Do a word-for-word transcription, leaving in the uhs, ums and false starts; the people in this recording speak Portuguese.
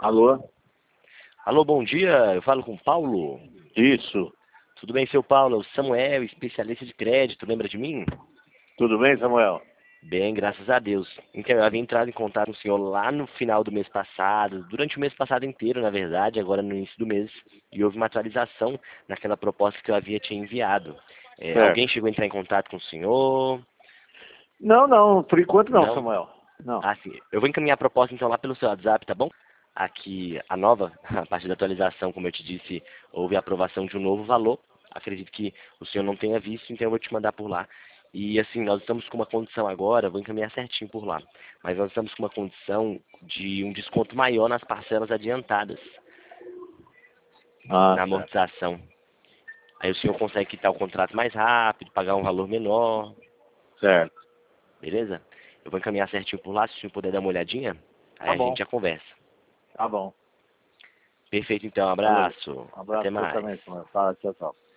Alô? Alô, bom dia, eu falo com o Paulo. Isso. Tudo bem, seu Paulo? O Samuel, especialista de crédito, lembra de mim? Tudo bem, Samuel? Bem, graças a Deus. Então, eu havia entrado em contato com o senhor lá no final do mês passado, durante o mês passado inteiro, na verdade, agora no início do mês, e houve uma atualização naquela proposta que eu havia te enviado. É, Certo. alguém chegou a entrar em contato com o senhor? Não, não, por enquanto não, Não? Samuel. Não. Ah, sim. Eu vou encaminhar a proposta então lá pelo seu WhatsApp, tá bom? Aqui, a nova, a partir da atualização, como eu te disse, houve a aprovação de um novo valor. Acredito que o senhor não tenha visto, então eu vou te mandar por lá. E assim, nós estamos com uma condição agora, vou encaminhar certinho por lá, mas nós estamos com uma condição de um desconto maior nas parcelas adiantadas, Ah, na certo. amortização. Aí o senhor consegue quitar o contrato mais rápido, pagar um valor menor, Certo. beleza? Eu vou encaminhar certinho por lá, se o senhor puder dar uma olhadinha, aí Tá a gente bom. já conversa. Tá bom. Perfeito, então. Valeu. Abraço. Um Até abraço pra você mais. também, Samuel. Tá, tchau, tchau.